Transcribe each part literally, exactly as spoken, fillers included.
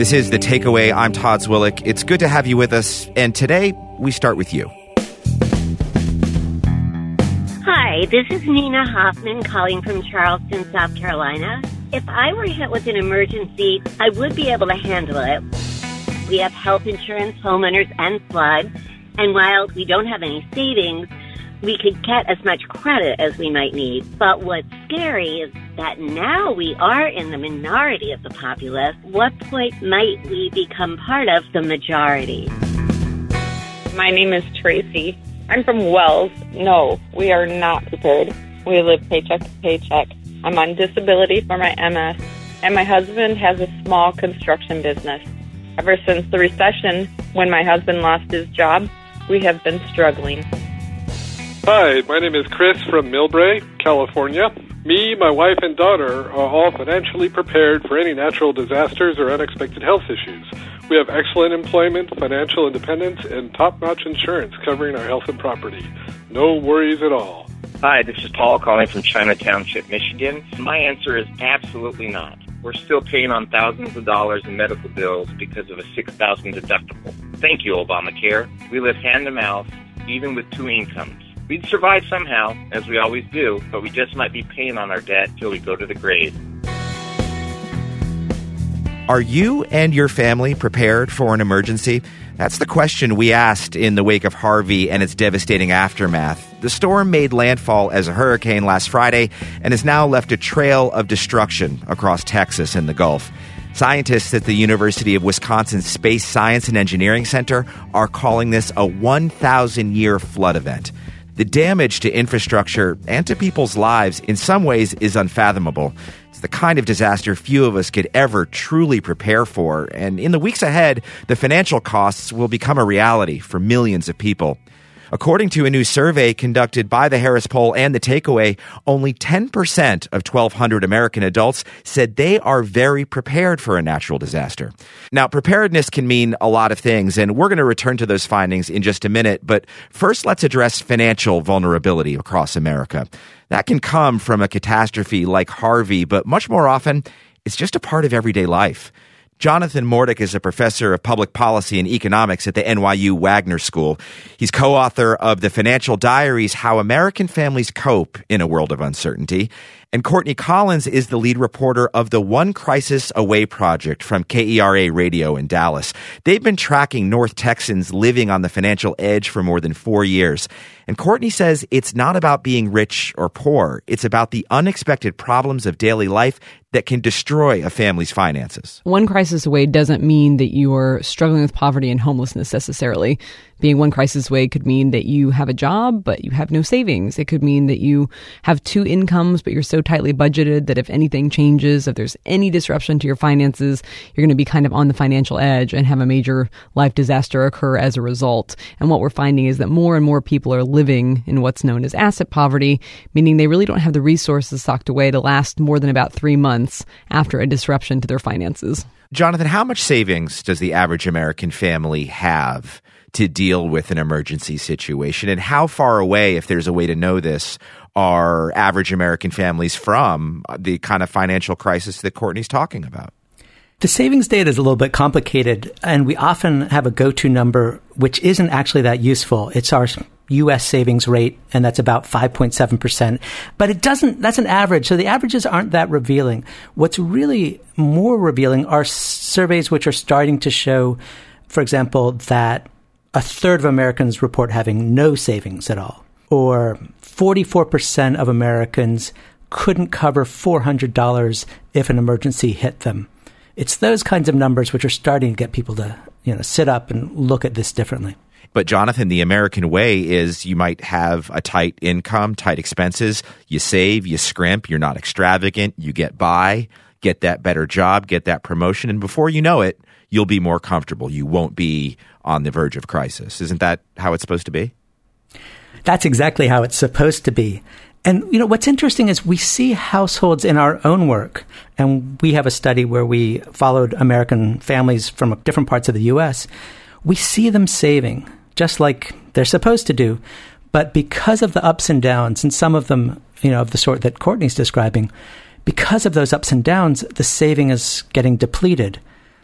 This is The Takeaway. I'm Todd Zwillich. It's good to have you with us. And today, we start with you. Hi, this is Nina Hoffman calling from Charleston, South Carolina. If I were hit with an emergency, I would be able to handle it. We have health insurance, homeowners, and flood. And while we don't have any savings, we could get as much credit as we might need. But what's scary is that now we are in the minority of the populace. What point might we become part of the majority? My name is Tracy. I'm from Wells. No, we are not prepared. We live paycheck to paycheck. I'm on disability for my M S, and my husband has a small construction business. Ever since the recession, when my husband lost his job, we have been struggling. Hi, my name is Chris from Millbrae, California. Me, my wife, and daughter are all financially prepared for any natural disasters or unexpected health issues. We have excellent employment, financial independence, and top-notch insurance covering our health and property. No worries at all. Hi, this is Paul calling from China Township, Michigan. My answer is absolutely not. We're still paying on thousands of dollars in medical bills because of a six thousand dollars deductible. Thank you, Obamacare. We live hand-to-mouth, even with two incomes. We'd survive somehow, as we always do, but we just might be paying on our debt till we go to the grave. Are you and your family prepared for an emergency? That's the question we asked in the wake of Harvey and its devastating aftermath. The storm made landfall as a hurricane last Friday and has now left a trail of destruction across Texas and the Gulf. Scientists at the University of Wisconsin Space Science and Engineering Center are calling this a one thousand year flood event. The damage to infrastructure and to people's lives in some ways is unfathomable. It's the kind of disaster few of us could ever truly prepare for. And in the weeks ahead, the financial costs will become a reality for millions of people. According to a new survey conducted by the Harris Poll and The Takeaway, only ten percent of twelve hundred American adults said they are very prepared for a natural disaster. Now, preparedness can mean a lot of things, and we're going to return to those findings in just a minute. But first, let's address financial vulnerability across America. That can come from a catastrophe like Harvey, but much more often, it's just a part of everyday life. Jonathan Mordick is a professor of public policy and economics at the N Y U Wagner School. He's co-author of The Financial Diaries, How American Families Cope in a World of Uncertainty. And Courtney Collins is the lead reporter of the One Crisis Away Project from K E R A Radio in Dallas. They've been tracking North Texans living on the financial edge for more than four years. And Courtney says it's not about being rich or poor. It's about the unexpected problems of daily life that can destroy a family's finances. One crisis away doesn't mean that you are struggling with poverty and homelessness necessarily. Being one crisis away could mean that you have a job, but you have no savings. It could mean that you have two incomes, but you're so tightly budgeted that if anything changes, if there's any disruption to your finances, you're going to be kind of on the financial edge and have a major life disaster occur as a result. And what we're finding is that more and more people are living in what's known as asset poverty, meaning they really don't have the resources socked away to last more than about three months after a disruption to their finances. Jonathan, how much savings does the average American family have to deal with an emergency situation? And how far away, if there's a way to know this, are average American families from the kind of financial crisis that Courtney's talking about? The savings data is a little bit complicated, and we often have a go-to number which isn't actually that useful. It's our U S savings rate, and that's about five point seven percent. But it doesn't, that's an average, so the averages aren't that revealing. What's really more revealing are surveys which are starting to show, for example, that a third of Americans report having no savings at all, or forty-four percent of Americans couldn't cover four hundred dollars if an emergency hit them. It's those kinds of numbers which are starting to get people to, you know, sit up and look at this differently. But Jonathan, the American way is you might have a tight income, tight expenses. You save, you scrimp, you're not extravagant, you get by, get that better job, get that promotion, and before you know it, you'll be more comfortable. You won't be on the verge of crisis. Isn't that how it's supposed to be? That's exactly how it's supposed to be. And, you know, what's interesting is we see households in our own work, and we have a study where we followed American families from different parts of the U S. We see them saving, just like they're supposed to do. But because of the ups and downs, and some of them, you know, of the sort that Courtney's describing, because of those ups and downs, the saving is getting depleted.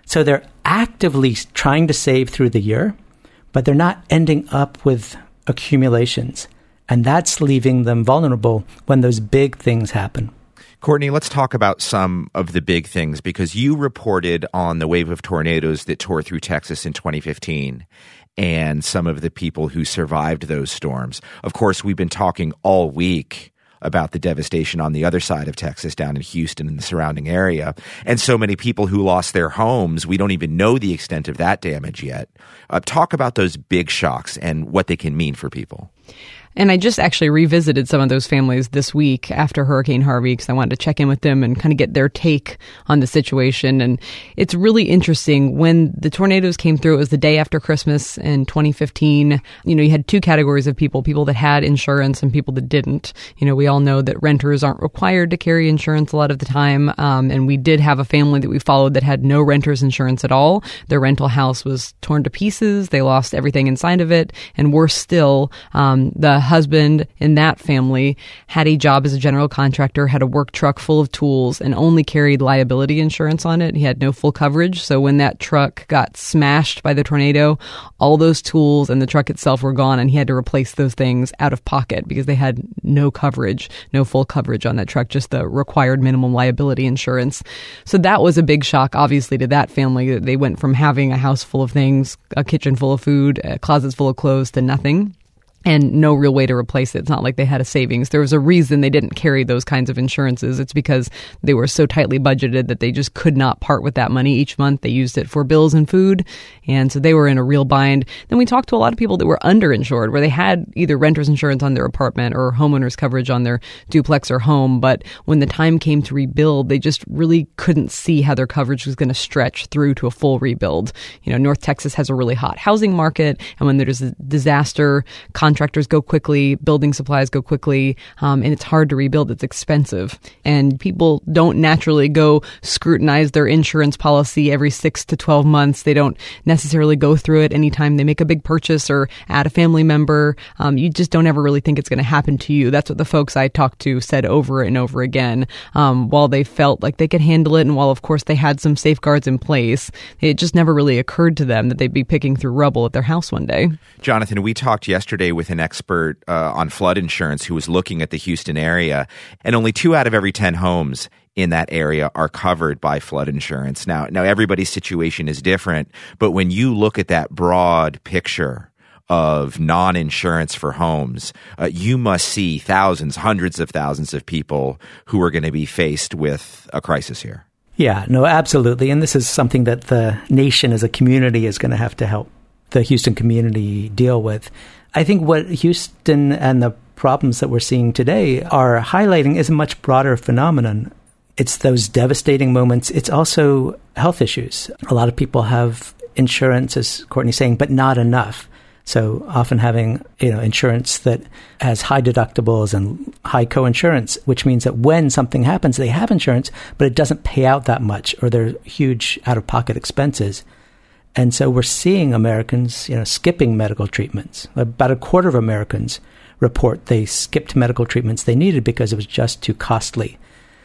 So they're actively trying to save through the year, but they're not ending up with accumulations. And that's leaving them vulnerable when those big things happen. Courtney, let's talk about some of the big things, because you reported on the wave of tornadoes that tore through Texas in twenty fifteen and some of the people who survived those storms. Of course, we've been talking all week about the devastation on the other side of Texas, down in Houston and the surrounding area. And so many people who lost their homes, we don't even know the extent of that damage yet. Uh, talk about those big shocks and what they can mean for people. And I just actually revisited some of those families this week after Hurricane Harvey because I wanted to check in with them and kind of get their take on the situation. And it's really interesting. When the tornadoes came through, it was the day after Christmas in twenty fifteen. You know, you had two categories of people, people that had insurance and people that didn't. You know, we all know that renters aren't required to carry insurance a lot of the time. Um, and we did have a family that we followed that had no renter's insurance at all. Their rental house was torn to pieces. They lost everything inside of it. And worse still, um, the husband in that family had a job as a general contractor, had a work truck full of tools, and only carried liability insurance on it. He had no full coverage. So when that truck got smashed by the tornado, all those tools and the truck itself were gone, and he had to replace those things out of pocket because they had no coverage, no full coverage on that truck, just the required minimum liability insurance. So that was a big shock, obviously, to that family. They went from having a house full of things, a kitchen full of food, closets full of clothes, to nothing. And no real way to replace it. It's not like they had a savings. There was a reason they didn't carry those kinds of insurances. It's because they were so tightly budgeted that they just could not part with that money each month. They used it for bills and food. And so they were in a real bind. Then we talked to a lot of people that were underinsured, where they had either renter's insurance on their apartment or homeowner's coverage on their duplex or home. But when the time came to rebuild, they just really couldn't see how their coverage was going to stretch through to a full rebuild. You know, North Texas has a really hot housing market. And when there's a disaster, contractors go quickly, building supplies go quickly, um, and it's hard to rebuild. It's expensive. And people don't naturally go scrutinize their insurance policy every six to twelve months. They don't necessarily go through it anytime they make a big purchase or add a family member. Um, you just don't ever really think it's going to happen to you. That's what the folks I talked to said over and over again. Um, while they felt like they could handle it, and while, of course, they had some safeguards in place, it just never really occurred to them that they'd be picking through rubble at their house one day. Jonathan, we talked yesterday with with an expert uh, on flood insurance who was looking at the Houston area, and only two out of every ten homes in that area are covered by flood insurance. Now, now everybody's situation is different, but when you look at that broad picture of non-insurance for homes, uh, you must see thousands, hundreds of thousands of people who are going to be faced with a crisis here. Yeah, no, absolutely. And this is something that the nation as a community is going to have to help the Houston community deal with. I think what Houston and the problems that we're seeing today are highlighting is a much broader phenomenon. It's those devastating moments. It's also health issues. A lot of people have insurance, as Courtney's saying, but not enough. So often having, you know, insurance that has high deductibles and high co-insurance, which means that when something happens, they have insurance, but it doesn't pay out that much, or they're huge out-of-pocket expenses. And so we're seeing Americans, you know, skipping medical treatments. About a quarter of Americans report they skipped medical treatments they needed because it was just too costly.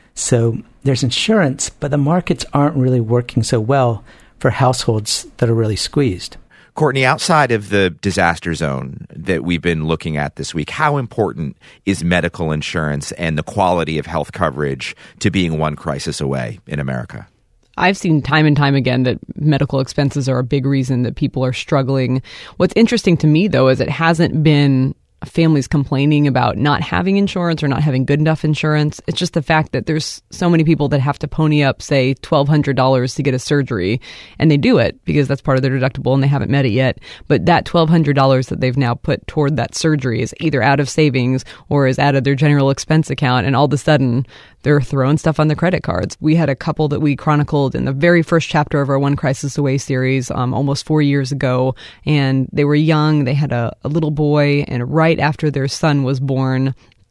So there's insurance, but the markets aren't really working so well for households that are really squeezed. Courtney, outside of the disaster zone that we've been looking at this week, how important is medical insurance and the quality of health coverage to being one crisis away in America? I've seen time and time again that medical expenses are a big reason that people are struggling. What's interesting to me, though, is it hasn't been families complaining about not having insurance or not having good enough insurance. It's just the fact that there's so many people that have to pony up, say, twelve hundred dollars to get a surgery, and they do it because that's part of their deductible and they haven't met it yet. But that twelve hundred dollars that they've now put toward that surgery is either out of savings or is out of their general expense account, and all of a sudden they're throwing stuff on the credit cards. We had a couple that we chronicled in the very first chapter of our One Crisis Away series um, almost four years ago, and they were young. They had a, a little boy, and right after their son was born,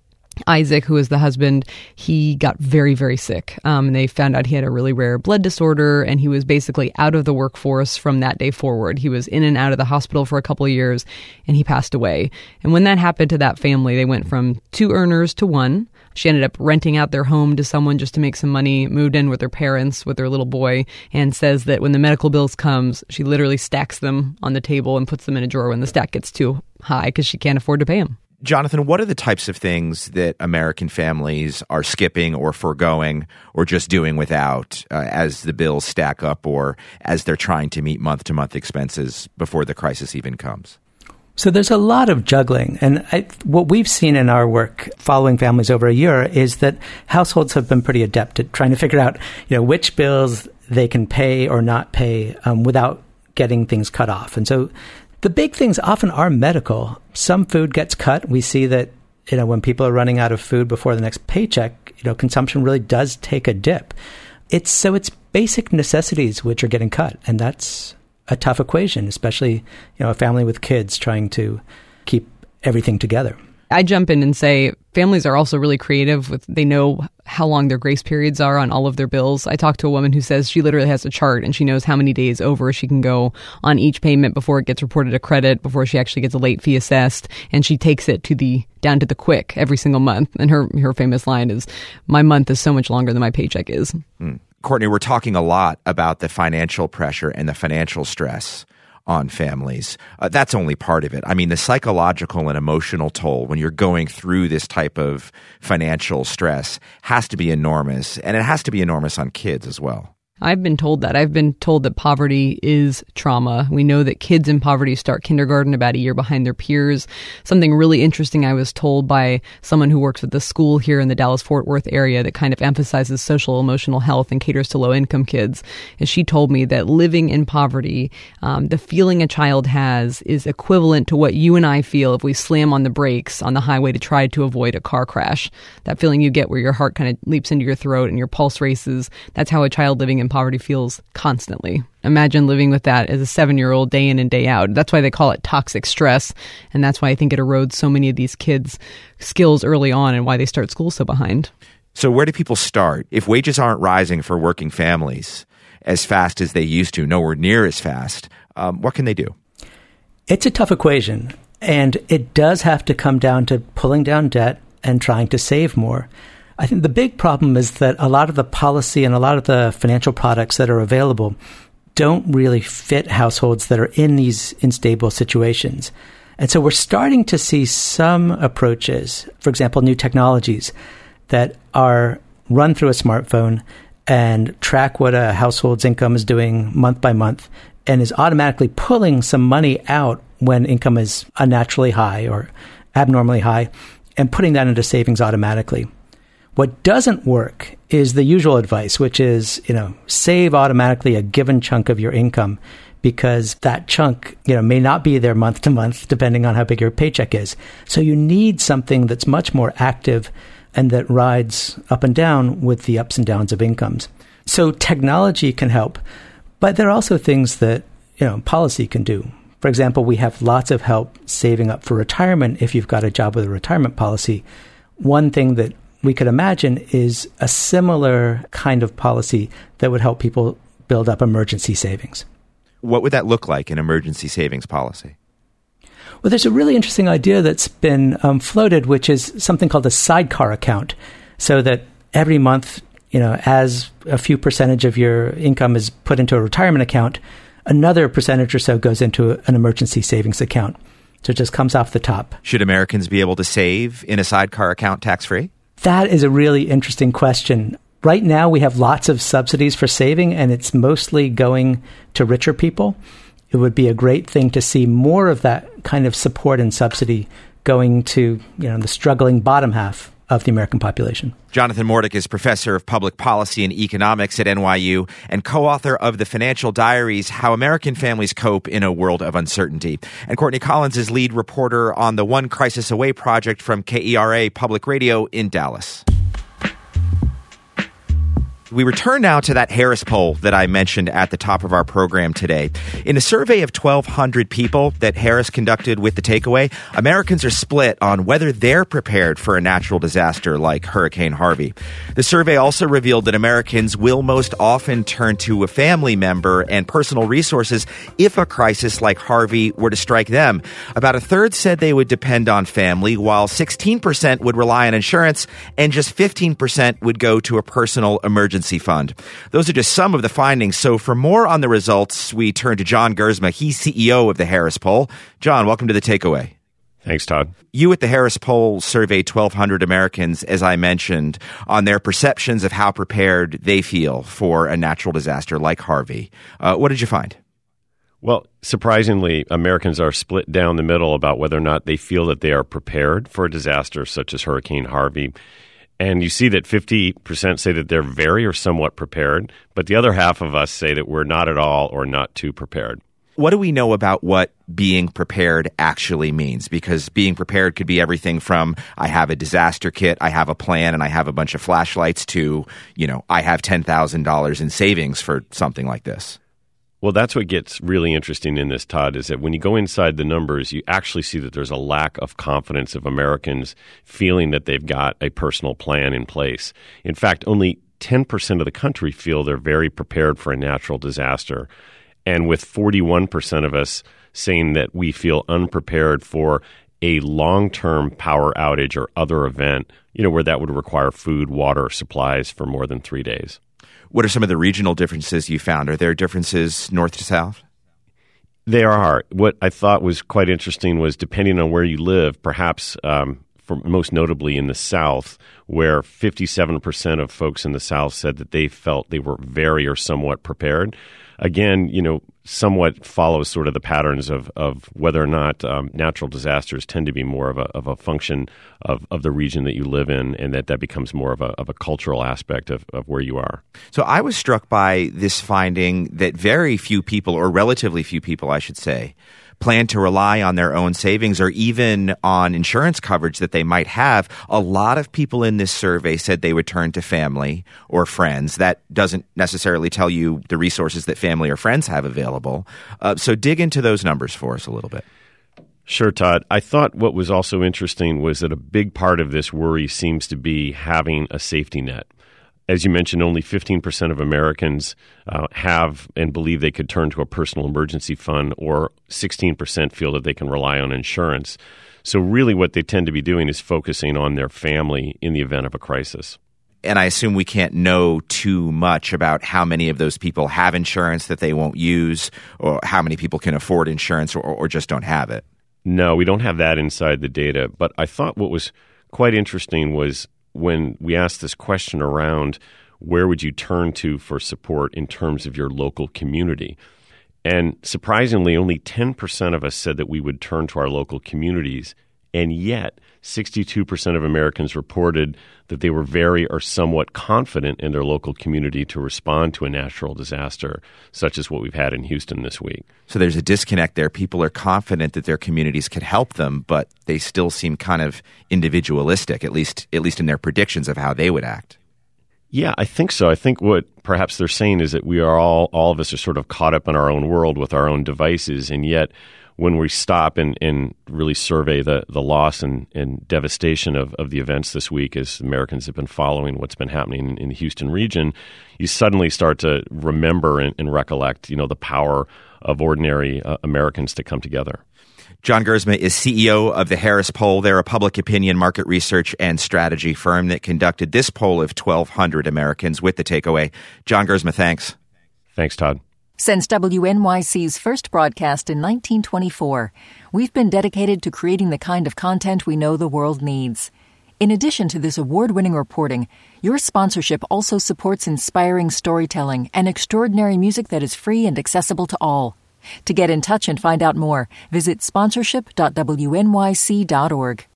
Isaac, who is the husband, he got very, very sick. Um, and they found out he had a really rare blood disorder, and he was basically out of the workforce from that day forward. He was in and out of the hospital for a couple of years, and he passed away. And when that happened to that family, they went from two earners to one. She ended up renting out their home to someone just to make some money, moved in with her parents, with their little boy, and says that when the medical bills comes, she literally stacks them on the table and puts them in a drawer when the stack gets too high because she can't afford to pay them. Jonathan, what are the types of things that American families are skipping or foregoing or just doing without uh, as the bills stack up or as they're trying to meet month-to-month expenses before the crisis even comes? So there's a lot of juggling. And I, what we've seen in our work following families over a year is that households have been pretty adept at trying to figure out, you know, which bills they can pay or not pay um, without getting things cut off. And so the big things often are medical. Some food gets cut. We see that, you know, when people are running out of food before the next paycheck, you know, consumption really does take a dip. It's so it's basic necessities which are getting cut. And that's a tough equation, especially, you know, a family with kids trying to keep everything together. I jump in and say families are also really creative with, they know how long their grace periods are on all of their bills. I talked to a woman who says she literally has a chart and she knows how many days over she can go on each payment before it gets reported a credit, before she actually gets a late fee assessed. And she takes it to the down to the quick every single month. And her, her famous line is, my month is so much longer than my paycheck is. Hmm. Courtney, we're talking a lot about the financial pressure and the financial stress on families. Uh, that's only part of it. I mean, the psychological and emotional toll when you're going through this type of financial stress has to be enormous, and it has to be enormous on kids as well. I've been told that. I've been told that poverty is trauma. We know that kids in poverty start kindergarten about a year behind their peers. Something really interesting I was told by someone who works at the school here in the Dallas-Fort Worth area that kind of emphasizes social emotional health and caters to low-income kids, is she told me that living in poverty, um, the feeling a child has is equivalent to what you and I feel if we slam on the brakes on the highway to try to avoid a car crash. That feeling you get where your heart kind of leaps into your throat and your pulse races, that's how a child living in poverty feels constantly. Imagine living with that as a seven-year-old day in and day out. That's why they call it toxic stress. And that's why I think it erodes so many of these kids' skills early on and why they start school so behind. So where do people start? If wages aren't rising for working families as fast as they used to, nowhere near as fast, um, what can they do? It's a tough equation. And it does have to come down to pulling down debt and trying to save more. I think the big problem is that a lot of the policy and a lot of the financial products that are available don't really fit households that are in these unstable situations. And so we're starting to see some approaches, for example, new technologies that are run through a smartphone and track what a household's income is doing month by month and is automatically pulling some money out when income is unnaturally high or abnormally high and putting that into savings automatically. What doesn't work is the usual advice, which is, you know, save automatically a given chunk of your income because that chunk, you know, may not be there month to month, depending on how big your paycheck is. So you need something that's much more active and that rides up and down with the ups and downs of incomes. So technology can help, but there are also things that, you know, policy can do. For example, we have lots of help saving up for retirement if you've got a job with a retirement policy. One thing that we could imagine is a similar kind of policy that would help people build up emergency savings. What would that look like, an emergency savings policy? Well, there's a really interesting idea that's been um, floated, which is something called a sidecar account, so that every month, you know, as a few percentage of your income is put into a retirement account, another percentage or so goes into an emergency savings account. So it just comes off the top. Should Americans be able to save in a sidecar account tax-free? That is a really interesting question. Right now, we have lots of subsidies for saving, and it's mostly going to richer people. It would be a great thing to see more of that kind of support and subsidy going to, you know, the struggling bottom half of the American population. Jonathan Mordick is professor of public policy and economics at N Y U and co-author of The Financial Diaries, How American Families Cope in a World of Uncertainty. And Courtney Collins is lead reporter on the One Crisis Away project from K E R A Public Radio in Dallas. We return now to that Harris poll that I mentioned at the top of our program today. In a survey of twelve hundred people that Harris conducted with The Takeaway, Americans are split on whether they're prepared for a natural disaster like Hurricane Harvey. The survey also revealed that Americans will most often turn to a family member and personal resources if a crisis like Harvey were to strike them. About a third said they would depend on family, while sixteen percent would rely on insurance, and just fifteen percent would go to a personal emergency fund. Those are just some of the findings. So for more on the results, we turn to John Gersma. He's C E O of the Harris Poll. John, welcome to The Takeaway. Thanks, Todd. You at the Harris Poll surveyed twelve hundred Americans, as I mentioned, on their perceptions of how prepared they feel for a natural disaster like Harvey. Uh, what did you find? Well, surprisingly, Americans are split down the middle about whether or not they feel that they are prepared for a disaster such as Hurricane Harvey. And you see that fifty percent say that they're very or somewhat prepared, but the other half of us say that we're not at all or not too prepared. What do we know about what being prepared actually means? Because being prepared could be everything from I have a disaster kit, I have a plan, and I have a bunch of flashlights to, you know, I have ten thousand dollars in savings for something like this. Well, that's what gets really interesting in this, Todd, is that when you go inside the numbers, you actually see that there's a lack of confidence of Americans feeling that they've got a personal plan in place. In fact, only ten percent of the country feel they're very prepared for a natural disaster. And with forty-one percent of us saying that we feel unprepared for a long-term power outage or other event, you know, where that would require food, water, supplies for more than three days. What are some of the regional differences you found? Are there differences north to south? There are. What I thought was quite interesting was depending on where you live, perhaps um, for most notably in the South, where fifty-seven percent of folks in the South said that they felt they were very or somewhat prepared. Again, you know, somewhat follows sort of the patterns of, of whether or not um, natural disasters tend to be more of a of a function of, of the region that you live in, and that that becomes more of a of a cultural aspect of, of where you are. So I was struck by this finding that very few people, or relatively few people, I should say, plan to rely on their own savings or even on insurance coverage that they might have. A lot of people in this survey said they would turn to family or friends. That doesn't necessarily tell you the resources that family or friends have available. Uh, so dig into those numbers for us a little bit. Sure, Todd. I thought what was also interesting was that a big part of this worry seems to be having a safety net. As you mentioned, only fifteen percent of Americans uh, have and believe they could turn to a personal emergency fund, or sixteen percent feel that they can rely on insurance. So really what they tend to be doing is focusing on their family in the event of a crisis. And I assume we can't know too much about how many of those people have insurance that they won't use, or how many people can afford insurance or, or just don't have it. No, we don't have that inside the data. But I thought what was quite interesting was when we asked this question around where would you turn to for support in terms of your local community. And surprisingly, only ten percent of us said that we would turn to our local communities. And yet, sixty-two percent of Americans reported that they were very or somewhat confident in their local community to respond to a natural disaster, such as what we've had in Houston this week. So there's a disconnect there. People are confident that their communities could help them, but they still seem kind of individualistic, at least at least in their predictions of how they would act. Yeah, I think so. I think what perhaps they're saying is that we are all, all of us are sort of caught up in our own world with our own devices, and yet when we stop and, and really survey the, the loss and, and devastation of, of the events this week, as Americans have been following what's been happening in, in the Houston region, you suddenly start to remember and, and recollect, you know, the power of ordinary uh, Americans to come together. John Gersma is C E O of the Harris Poll. They're a public opinion market research and strategy firm that conducted this poll of twelve hundred Americans with The Takeaway. John Gersma, thanks. Thanks, Todd. Since W N Y C's first broadcast in nineteen twenty-four, we've been dedicated to creating the kind of content we know the world needs. In addition to this award-winning reporting, your sponsorship also supports inspiring storytelling and extraordinary music that is free and accessible to all. To get in touch and find out more, visit sponsorship dot w n y c dot org.